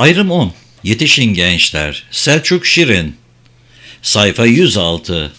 Ayrım 10. Yetişin gençler. Selçuk Şirin. Sayfa 106.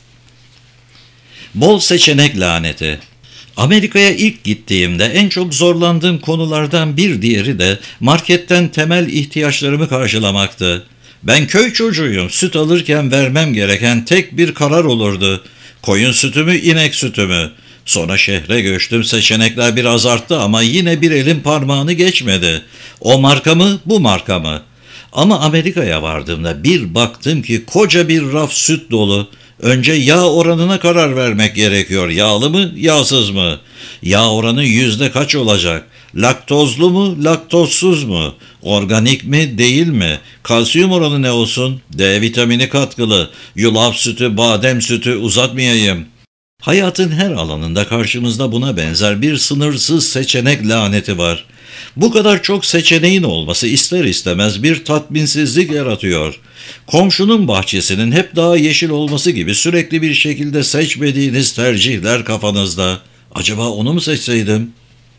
Bol seçenek laneti. Amerika'ya ilk gittiğimde en çok zorlandığım konulardan bir diğeri de marketten temel ihtiyaçlarımı karşılamaktı. Ben köy çocuğuyum. Süt alırken vermem gereken tek bir karar olurdu. Koyun sütü mü, inek sütü mü? Sonra şehre göçtüm, seçenekler biraz arttı ama yine bir elin parmağını geçmedi. O marka mı, bu marka mı? Ama Amerika'ya vardığımda bir baktım ki koca bir raf süt dolu. Önce yağ oranına karar vermek gerekiyor. Yağlı mı, yağsız mı? Yağ oranı yüzde kaç olacak? Laktozlu mu, laktozsuz mu? Organik mi, değil mi? Kalsiyum oranı ne olsun? D vitamini katkılı. Yulaf sütü, badem sütü uzatmayayım. Hayatın her alanında karşımızda buna benzer bir sınırsız seçenek laneti var. Bu kadar çok seçeneğin olması ister istemez bir tatminsizlik yaratıyor. Komşunun bahçesinin hep daha yeşil olması gibi sürekli bir şekilde seçmediğiniz tercihler kafanızda. Acaba onu mu seçseydim?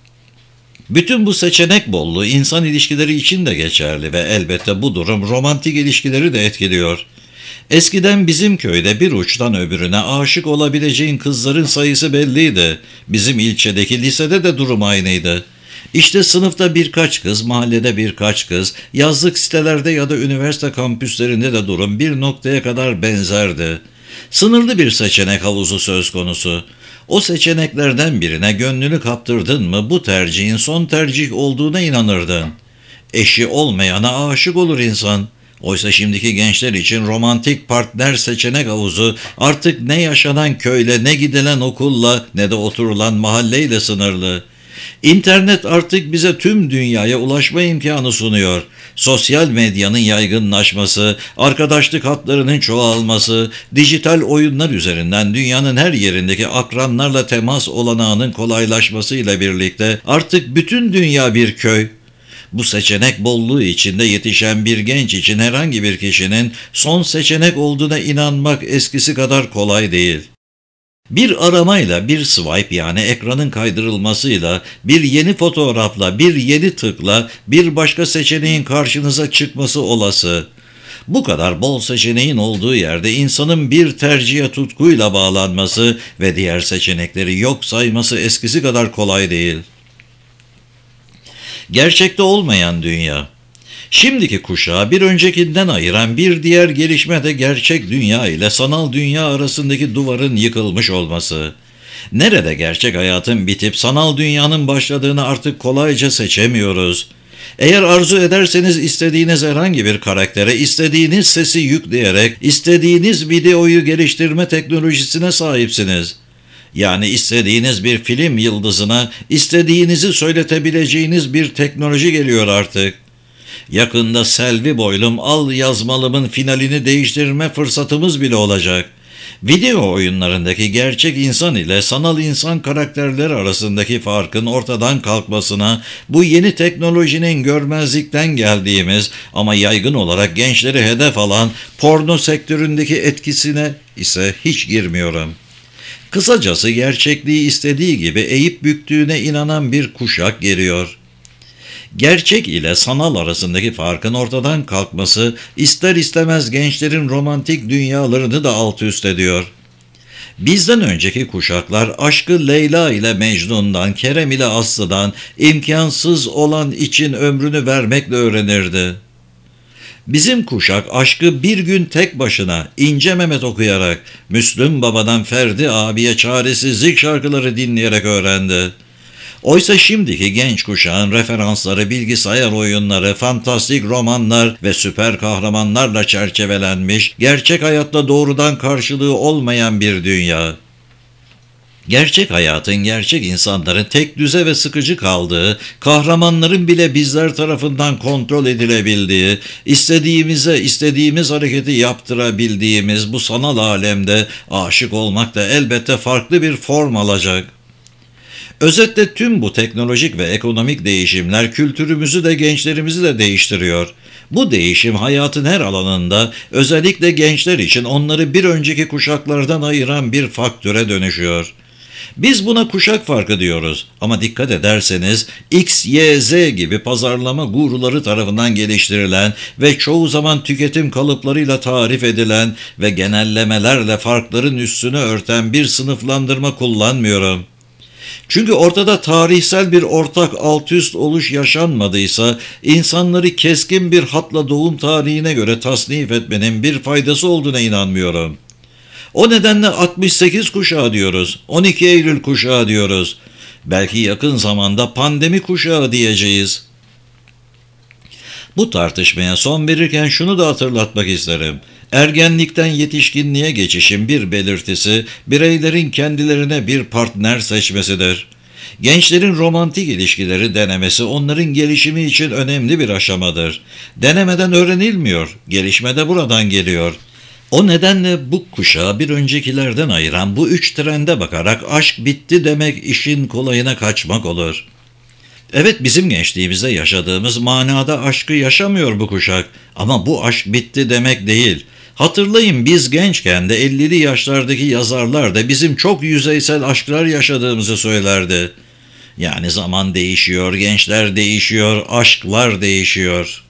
Bütün bu seçenek bolluğu insan ilişkileri için de geçerli ve elbette bu durum romantik ilişkileri de etkiliyor. Eskiden bizim köyde bir uçtan öbürüne aşık olabileceğin kızların sayısı belliydi. Bizim ilçedeki lisede de durum aynıydı. İşte sınıfta birkaç kız, mahallede birkaç kız, yazlık sitelerde ya da üniversite kampüslerinde de durum bir noktaya kadar benzerdi. Sınırlı bir seçenek havuzu söz konusu. O seçeneklerden birine gönlünü kaptırdın mı bu tercihin son tercih olduğuna inanırdın. Eşi olmayana aşık olur insan. Oysa şimdiki gençler için romantik partner seçenek havuzu artık ne yaşanan köyle, ne gidilen okulla, ne de oturulan mahalleyle sınırlı. İnternet artık bize tüm dünyaya ulaşma imkanı sunuyor. Sosyal medyanın yaygınlaşması, arkadaşlık hatlarının çoğalması, dijital oyunlar üzerinden dünyanın her yerindeki akranlarla temas olanağının kolaylaşmasıyla birlikte artık bütün dünya bir köy. Bu seçenek bolluğu içinde yetişen bir genç için herhangi bir kişinin son seçenek olduğuna inanmak eskisi kadar kolay değil. Bir aramayla, bir swipe yani ekranın kaydırılmasıyla, bir yeni fotoğrafla, bir yeni tıkla bir başka seçeneğin karşınıza çıkması olası. Bu kadar bol seçeneğin olduğu yerde insanın bir tercihe tutkuyla bağlanması ve diğer seçenekleri yok sayması eskisi kadar kolay değil. Gerçekte olmayan dünya. Şimdiki kuşağı bir öncekinden ayıran bir diğer gelişme de gerçek dünya ile sanal dünya arasındaki duvarın yıkılmış olması. Nerede gerçek hayatın bitip sanal dünyanın başladığını artık kolayca seçemiyoruz. Eğer arzu ederseniz istediğiniz herhangi bir karaktere istediğiniz sesi yükleyerek istediğiniz videoyu geliştirme teknolojisine sahipsiniz. Yani istediğiniz bir film yıldızına istediğinizi söyletebileceğiniz bir teknoloji geliyor artık. Yakında Selvi Boylum Al Yazmalım'ın finalini değiştirme fırsatımız bile olacak. Video oyunlarındaki gerçek insan ile sanal insan karakterleri arasındaki farkın ortadan kalkmasına, bu yeni teknolojinin görmezlikten geldiğimiz ama yaygın olarak gençleri hedef alan porno sektöründeki etkisine ise hiç girmiyorum. Kısacası gerçekliği istediği gibi eğip büktüğüne inanan bir kuşak geliyor. Gerçek ile sanal arasındaki farkın ortadan kalkması ister istemez gençlerin romantik dünyalarını da alt üst ediyor. Bizden önceki kuşaklar aşkı Leyla ile Mecnun'dan, Kerem ile Aslı'dan imkansız olan için ömrünü vermekle öğrenirdi. Bizim kuşak aşkı bir gün tek başına İnce Mehmet okuyarak, Müslüm Baba'dan Ferdi abiye çaresizlik şarkıları dinleyerek öğrendi. Oysa şimdiki genç kuşağın referansları bilgisayar oyunları, fantastik romanlar ve süper kahramanlarla çerçevelenmiş, gerçek hayatta doğrudan karşılığı olmayan bir dünya. Gerçek hayatın, gerçek insanların tek düze ve sıkıcı kaldığı, kahramanların bile bizler tarafından kontrol edilebildiği, istediğimiz hareketi yaptırabildiğimiz bu sanal alemde aşık olmak da elbette farklı bir form alacak. Özetle tüm bu teknolojik ve ekonomik değişimler kültürümüzü de gençlerimizi de değiştiriyor. Bu değişim hayatın her alanında özellikle gençler için onları bir önceki kuşaklardan ayıran bir faktöre dönüşüyor. Biz buna kuşak farkı diyoruz ama dikkat ederseniz X, Y, Z gibi pazarlama guruları tarafından geliştirilen ve çoğu zaman tüketim kalıplarıyla tarif edilen ve genellemelerle farkların üstünü örten bir sınıflandırma kullanmıyorum. Çünkü ortada tarihsel bir ortak alt üst oluş yaşanmadıysa insanları keskin bir hatla doğum tarihine göre tasnif etmenin bir faydası olduğuna inanmıyorum. O nedenle 68 kuşağı diyoruz, 12 Eylül kuşağı diyoruz. Belki yakın zamanda pandemi kuşağı diyeceğiz. Bu tartışmaya son verirken şunu da hatırlatmak isterim. Ergenlikten yetişkinliğe geçişin bir belirtisi, bireylerin kendilerine bir partner seçmesidir. Gençlerin romantik ilişkileri denemesi onların gelişimi için önemli bir aşamadır. Denemeden öğrenilmiyor, gelişme de buradan geliyor. O nedenle bu kuşağı bir öncekilerden ayıran bu üç trende bakarak aşk bitti demek işin kolayına kaçmak olur. Evet, bizim gençliğimizde yaşadığımız manada aşkı yaşamıyor bu kuşak ama bu aşk bitti demek değil. Hatırlayın, biz gençken de 50'li yaşlardaki yazarlar da bizim çok yüzeysel aşklar yaşadığımızı söylerdi. Yani zaman değişiyor, gençler değişiyor, aşklar değişiyor.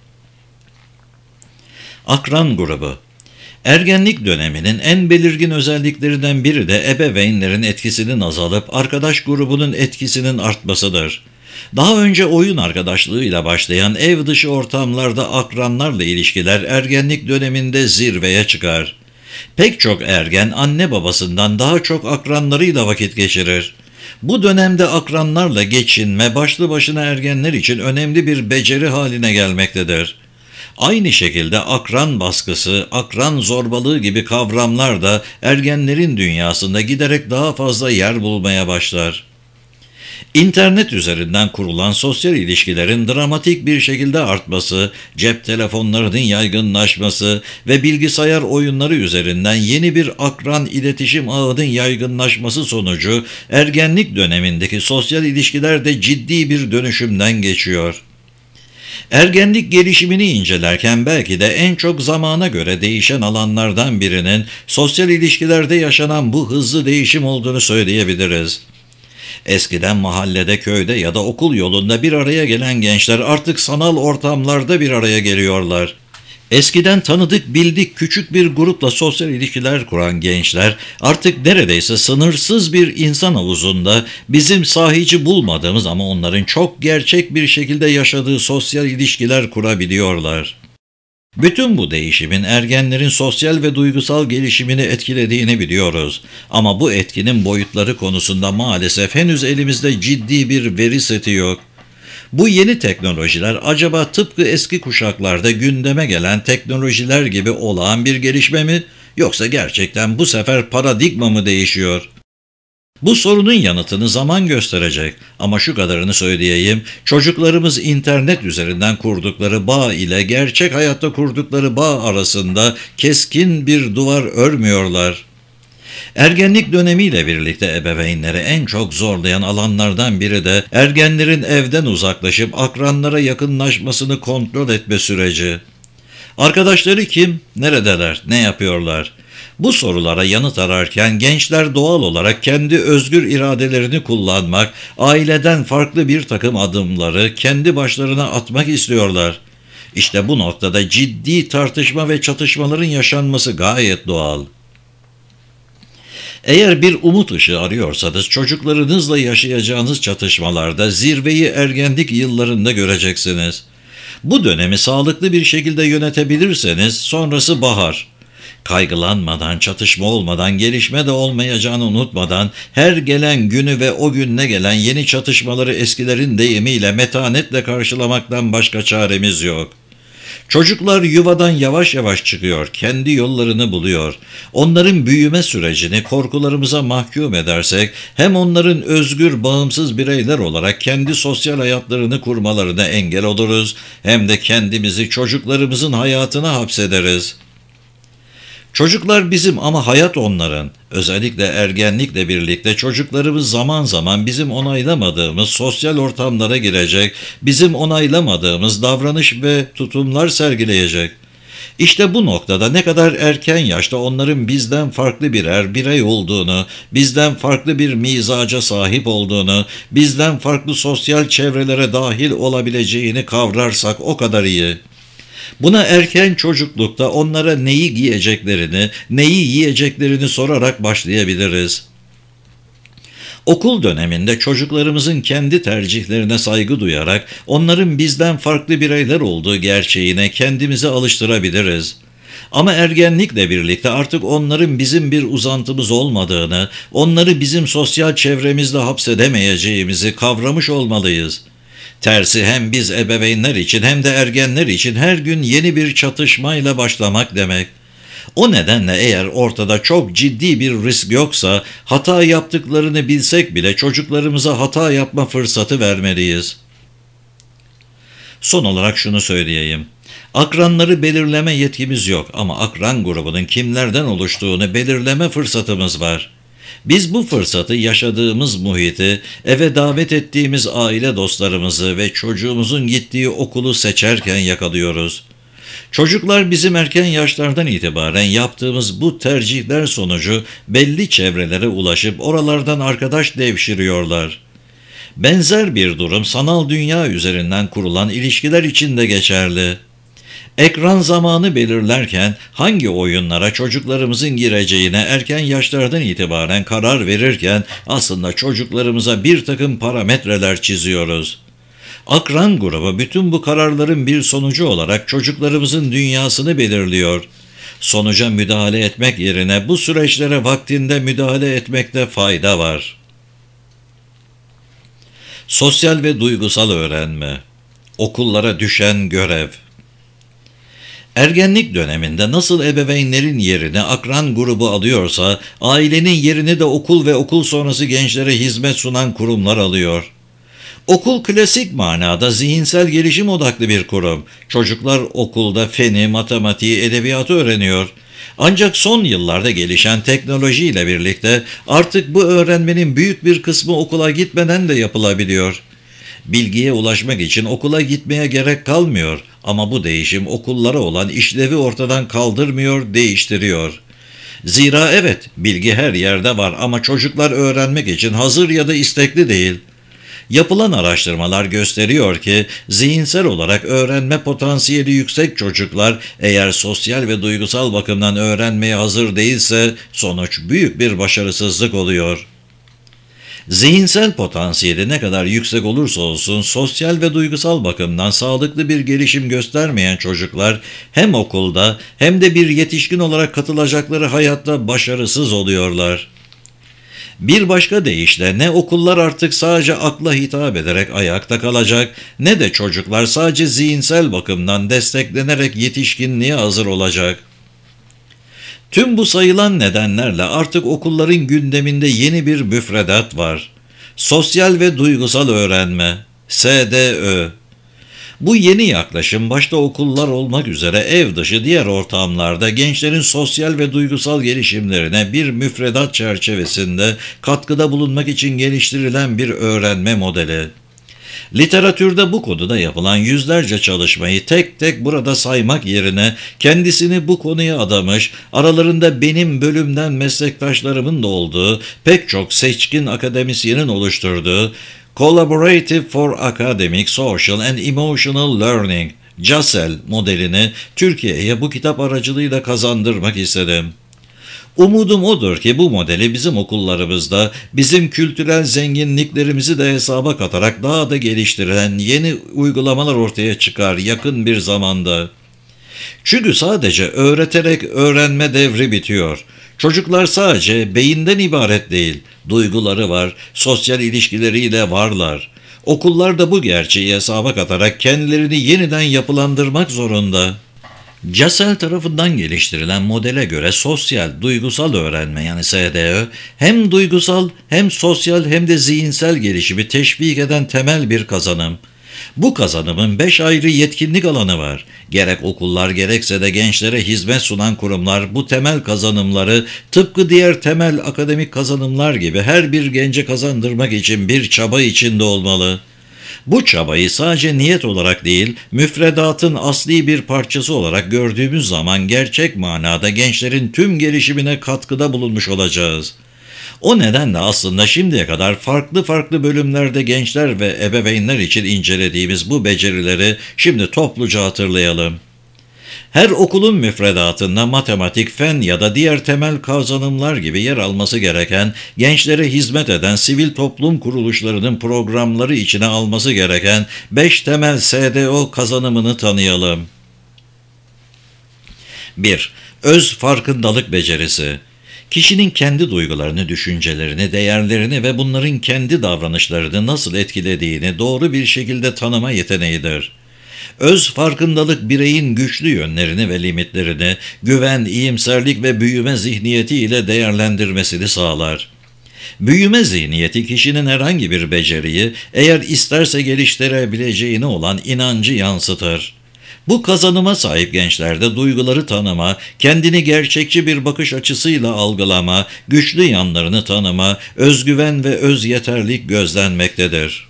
Akran grubu. Ergenlik döneminin en belirgin özelliklerinden biri de ebeveynlerin etkisinin azalıp arkadaş grubunun etkisinin artmasıdır. Daha önce oyun arkadaşlığıyla başlayan ev dışı ortamlarda akranlarla ilişkiler ergenlik döneminde zirveye çıkar. Pek çok ergen anne babasından daha çok akranlarıyla vakit geçirir. Bu dönemde akranlarla geçinme başlı başına ergenler için önemli bir beceri haline gelmektedir. Aynı şekilde akran baskısı, akran zorbalığı gibi kavramlar da ergenlerin dünyasında giderek daha fazla yer bulmaya başlar. İnternet üzerinden kurulan sosyal ilişkilerin dramatik bir şekilde artması, cep telefonlarının yaygınlaşması ve bilgisayar oyunları üzerinden yeni bir akran iletişim ağının yaygınlaşması sonucu ergenlik dönemindeki sosyal ilişkiler de ciddi bir dönüşümden geçiyor. Ergenlik gelişimini incelerken belki de en çok zamana göre değişen alanlardan birinin sosyal ilişkilerde yaşanan bu hızlı değişim olduğunu söyleyebiliriz. Eskiden mahallede, köyde ya da okul yolunda bir araya gelen gençler artık sanal ortamlarda bir araya geliyorlar. Eskiden tanıdık bildik küçük bir grupla sosyal ilişkiler kuran gençler artık neredeyse sınırsız bir insan havuzunda bizim sahici bulmadığımız ama onların çok gerçek bir şekilde yaşadığı sosyal ilişkiler kurabiliyorlar. Bütün bu değişimin ergenlerin sosyal ve duygusal gelişimini etkilediğini biliyoruz. Ama bu etkinin boyutları konusunda maalesef henüz elimizde ciddi bir veri seti yok. Bu yeni teknolojiler acaba tıpkı eski kuşaklarda gündeme gelen teknolojiler gibi olağan bir gelişme mi, yoksa gerçekten bu sefer paradigma mı değişiyor? Bu sorunun yanıtını zaman gösterecek ama şu kadarını söyleyeyim, çocuklarımız internet üzerinden kurdukları bağ ile gerçek hayatta kurdukları bağ arasında keskin bir duvar örmüyorlar. Ergenlik dönemiyle birlikte ebeveynleri en çok zorlayan alanlardan biri de ergenlerin evden uzaklaşıp akranlara yakınlaşmasını kontrol etme süreci. Arkadaşları kim, neredeler, ne yapıyorlar? Bu sorulara yanıt ararken gençler doğal olarak kendi özgür iradelerini kullanmak, aileden farklı bir takım adımları kendi başlarına atmak istiyorlar. İşte bu noktada ciddi tartışma ve çatışmaların yaşanması gayet doğal. Eğer bir umut ışığı arıyorsanız çocuklarınızla yaşayacağınız çatışmalarda zirveyi ergenlik yıllarında göreceksiniz. Bu dönemi sağlıklı bir şekilde yönetebilirseniz sonrası bahar. Kaygılanmadan, çatışma olmadan, gelişme de olmayacağını unutmadan her gelen günü ve o gününe gelen yeni çatışmaları eskilerin deyimiyle metanetle karşılamaktan başka çaremiz yok. Çocuklar yuvadan yavaş yavaş çıkıyor, kendi yollarını buluyor. Onların büyüme sürecini korkularımıza mahkum edersek, hem onların özgür, bağımsız bireyler olarak kendi sosyal hayatlarını kurmalarına engel oluruz, hem de kendimizi çocuklarımızın hayatına hapsederiz. Çocuklar bizim ama hayat onların. Özellikle ergenlikle birlikte çocuklarımız zaman zaman bizim onaylamadığımız sosyal ortamlara girecek, bizim onaylamadığımız davranış ve tutumlar sergileyecek. İşte bu noktada ne kadar erken yaşta onların bizden farklı birer birey olduğunu, bizden farklı bir mizaca sahip olduğunu, bizden farklı sosyal çevrelere dahil olabileceğini kavrarsak o kadar iyi. Buna erken çocuklukta onlara neyi giyeceklerini, neyi yiyeceklerini sorarak başlayabiliriz. Okul döneminde çocuklarımızın kendi tercihlerine saygı duyarak onların bizden farklı bireyler olduğu gerçeğine kendimizi alıştırabiliriz. Ama ergenlikle birlikte artık onların bizim bir uzantımız olmadığını, onları bizim sosyal çevremizde hapsedemeyeceğimizi kavramış olmalıyız. Tersi hem biz ebeveynler için hem de ergenler için her gün yeni bir çatışmayla başlamak demek. O nedenle eğer ortada çok ciddi bir risk yoksa, hata yaptıklarını bilsek bile çocuklarımıza hata yapma fırsatı vermeliyiz. Son olarak şunu söyleyeyim. Akranları belirleme yetkimiz yok ama akran grubunun kimlerden oluştuğunu belirleme fırsatımız var. Biz bu fırsatı yaşadığımız muhiti, eve davet ettiğimiz aile dostlarımızı ve çocuğumuzun gittiği okulu seçerken yakalıyoruz. Çocuklar bizim erken yaşlardan itibaren yaptığımız bu tercihler sonucu belli çevrelere ulaşıp oralardan arkadaş devşiriyorlar. Benzer bir durum sanal dünya üzerinden kurulan ilişkiler için de geçerli. Ekran zamanı belirlerken hangi oyunlara çocuklarımızın gireceğine erken yaşlardan itibaren karar verirken aslında çocuklarımıza bir takım parametreler çiziyoruz. Akran grubu bütün bu kararların bir sonucu olarak çocuklarımızın dünyasını belirliyor. Sonuca müdahale etmek yerine bu süreçlere vaktinde müdahale etmekte fayda var. Sosyal ve duygusal öğrenme. Okullara düşen görev. Ergenlik döneminde nasıl ebeveynlerin yerini akran grubu alıyorsa, ailenin yerini de okul ve okul sonrası gençlere hizmet sunan kurumlar alıyor. Okul klasik manada zihinsel gelişim odaklı bir kurum. Çocuklar okulda feni, matematiği, edebiyatı öğreniyor. Ancak son yıllarda gelişen teknolojiyle birlikte artık bu öğrenmenin büyük bir kısmı okula gitmeden de yapılabiliyor. Bilgiye ulaşmak için okula gitmeye gerek kalmıyor ama bu değişim okullara olan işlevi ortadan kaldırmıyor, değiştiriyor. Zira evet, bilgi her yerde var ama çocuklar öğrenmek için hazır ya da istekli değil. Yapılan araştırmalar gösteriyor ki zihinsel olarak öğrenme potansiyeli yüksek çocuklar eğer sosyal ve duygusal bakımdan öğrenmeye hazır değilse sonuç büyük bir başarısızlık oluyor. Zihinsel potansiyeli ne kadar yüksek olursa olsun sosyal ve duygusal bakımdan sağlıklı bir gelişim göstermeyen çocuklar hem okulda hem de bir yetişkin olarak katılacakları hayatta başarısız oluyorlar. Bir başka deyişle ne okullar artık sadece akla hitap ederek ayakta kalacak ne de çocuklar sadece zihinsel bakımdan desteklenerek yetişkinliğe hazır olacak. Tüm bu sayılan nedenlerle artık okulların gündeminde yeni bir müfredat var. Sosyal ve duygusal öğrenme, SDÖ. Bu yeni yaklaşım başta okullar olmak üzere ev dışı diğer ortamlarda gençlerin sosyal ve duygusal gelişimlerine bir müfredat çerçevesinde katkıda bulunmak için geliştirilen bir öğrenme modeli. Literatürde bu konuda yapılan yüzlerce çalışmayı tek tek burada saymak yerine kendisini bu konuya adamış, aralarında benim bölümden meslektaşlarımın da olduğu pek çok seçkin akademisyenin oluşturduğu Collaborative for Academic, Social and Emotional Learning, CASEL modelini Türkiye'ye bu kitap aracılığıyla kazandırmak istedim. Umudum odur ki bu modeli bizim okullarımızda, bizim kültürel zenginliklerimizi de hesaba katarak daha da geliştirilen yeni uygulamalar ortaya çıkar yakın bir zamanda. Çünkü sadece öğreterek öğrenme devri bitiyor. Çocuklar sadece beyinden ibaret değil, duyguları var, sosyal ilişkileriyle varlar. Okullar da bu gerçeği hesaba katarak kendilerini yeniden yapılandırmak zorunda. CASEL tarafından geliştirilen modele göre sosyal, duygusal öğrenme yani SDÖ hem duygusal hem sosyal hem de zihinsel gelişimi teşvik eden temel bir kazanım. Bu kazanımın 5 ayrı yetkinlik alanı var. Gerek okullar gerekse de gençlere hizmet sunan kurumlar bu temel kazanımları tıpkı diğer temel akademik kazanımlar gibi her bir gence kazandırmak için bir çaba içinde olmalı. Bu çabayı sadece niyet olarak değil, müfredatın asli bir parçası olarak gördüğümüz zaman gerçek manada gençlerin tüm gelişimine katkıda bulunmuş olacağız. O nedenle aslında şimdiye kadar farklı farklı bölümlerde gençler ve ebeveynler için incelediğimiz bu becerileri şimdi topluca hatırlayalım. Her okulun müfredatında matematik, fen ya da diğer temel kazanımlar gibi yer alması gereken, gençlere hizmet eden sivil toplum kuruluşlarının programları içine alması gereken 5 temel SDO kazanımını tanıyalım. 1. Öz farkındalık becerisi. Kişinin kendi duygularını, düşüncelerini, değerlerini ve bunların kendi davranışlarını nasıl etkilediğini doğru bir şekilde tanıma yeteneğidir. Öz farkındalık bireyin güçlü yönlerini ve limitlerini güven, iyimserlik ve büyüme zihniyeti ile değerlendirmesini sağlar. Büyüme zihniyeti kişinin herhangi bir beceriyi eğer isterse geliştirebileceğine olan inancı yansıtır. Bu kazanıma sahip gençlerde duyguları tanıma, kendini gerçekçi bir bakış açısıyla algılama, güçlü yanlarını tanıma, özgüven ve öz yeterlik gözlenmektedir.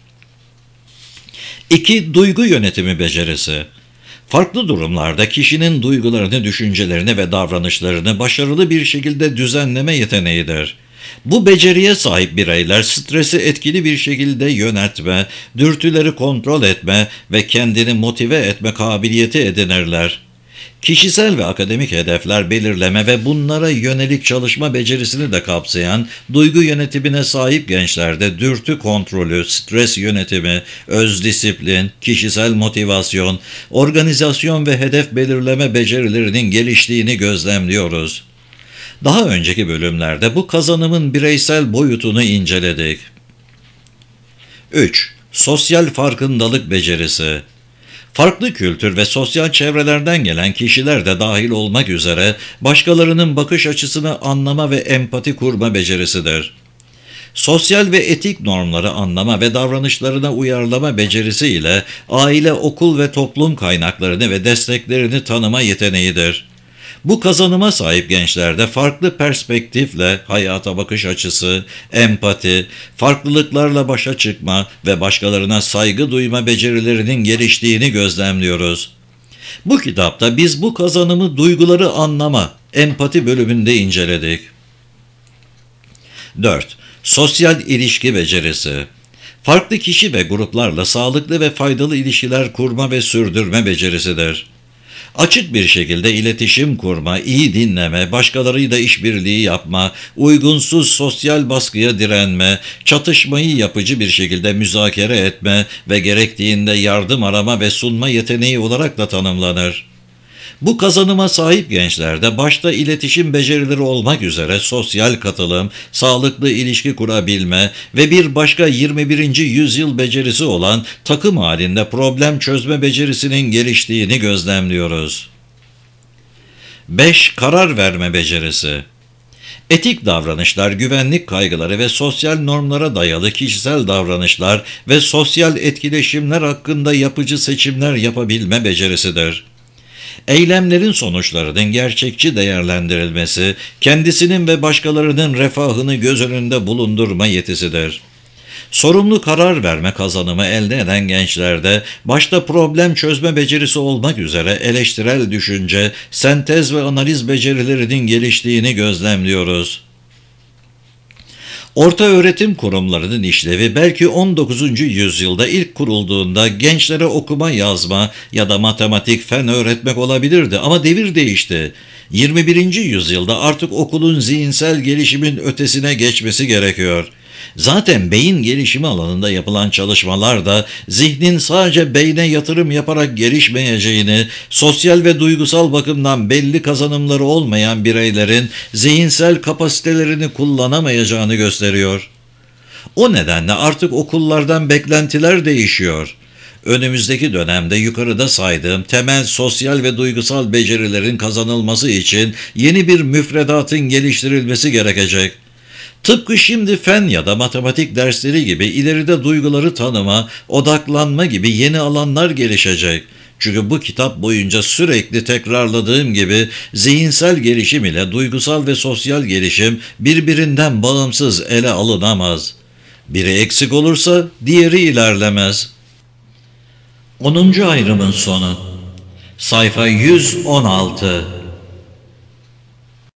2. Duygu yönetimi becerisi. Farklı durumlarda kişinin duygularını, düşüncelerini ve davranışlarını başarılı bir şekilde düzenleme yeteneğidir. Bu beceriye sahip bireyler stresi etkili bir şekilde yönetme, dürtüleri kontrol etme ve kendini motive etme kabiliyeti edinirler. Kişisel ve akademik hedefler belirleme ve bunlara yönelik çalışma becerisini de kapsayan duygu yönetimine sahip gençlerde dürtü kontrolü, stres yönetimi, öz disiplin, kişisel motivasyon, organizasyon ve hedef belirleme becerilerinin geliştiğini gözlemliyoruz. Daha önceki bölümlerde bu kazanımın bireysel boyutunu inceledik. 3. Sosyal farkındalık becerisi. Farklı kültür ve sosyal çevrelerden gelen kişiler de dahil olmak üzere başkalarının bakış açısını anlama ve empati kurma becerisidir. Sosyal ve etik normları anlama ve davranışlarına uyarlama becerisi ile aile, okul ve toplum kaynaklarını ve desteklerini tanıma yeteneğidir. Bu kazanıma sahip gençlerde farklı perspektifle hayata bakış açısı, empati, farklılıklarla başa çıkma ve başkalarına saygı duyma becerilerinin geliştiğini gözlemliyoruz. Bu kitapta biz bu kazanımı duyguları anlama, empati bölümünde inceledik. 4. Sosyal ilişki becerisi. Farklı kişi ve gruplarla sağlıklı ve faydalı ilişkiler kurma ve sürdürme becerisidir. Açık bir şekilde iletişim kurma, iyi dinleme, başkalarıyla işbirliği yapma, uygunsuz sosyal baskıya direnme, çatışmayı yapıcı bir şekilde müzakere etme ve gerektiğinde yardım arama ve sunma yeteneği olarak da tanımlanır. Bu kazanıma sahip gençlerde başta iletişim becerileri olmak üzere sosyal katılım, sağlıklı ilişki kurabilme ve bir başka 21. yüzyıl becerisi olan takım halinde problem çözme becerisinin geliştiğini gözlemliyoruz. 5. Karar verme becerisi. Etik davranışlar, güvenlik kaygıları ve sosyal normlara dayalı kişisel davranışlar ve sosyal etkileşimler hakkında yapıcı seçimler yapabilme becerisidir. Eylemlerin sonuçlarının gerçekçi değerlendirilmesi, kendisinin ve başkalarının refahını göz önünde bulundurma yetisidir. Sorumlu karar verme kazanımı elde eden gençlerde, başta problem çözme becerisi olmak üzere eleştirel düşünce, sentez ve analiz becerilerinin geliştiğini gözlemliyoruz. Ortaöğretim kurumlarının işlevi belki 19. yüzyılda ilk kurulduğunda gençlere okuma, yazma ya da matematik, fen öğretmek olabilirdi ama devir değişti. 21. yüzyılda artık okulun zihinsel gelişimin ötesine geçmesi gerekiyor. Zaten beyin gelişimi alanında yapılan çalışmalar da zihnin sadece beyne yatırım yaparak gelişmeyeceğini, sosyal ve duygusal bakımdan belli kazanımları olmayan bireylerin zihinsel kapasitelerini kullanamayacağını gösteriyor. O nedenle artık okullardan beklentiler değişiyor. Önümüzdeki dönemde yukarıda saydığım temel sosyal ve duygusal becerilerin kazanılması için yeni bir müfredatın geliştirilmesi gerekecek. Tıpkı şimdi fen ya da matematik dersleri gibi ileride duyguları tanıma, odaklanma gibi yeni alanlar gelişecek. Çünkü bu kitap boyunca sürekli tekrarladığım gibi zihinsel gelişim ile duygusal ve sosyal gelişim birbirinden bağımsız ele alınamaz. Biri eksik olursa diğeri ilerlemez. 10. ayrımın sonu. Sayfa 116.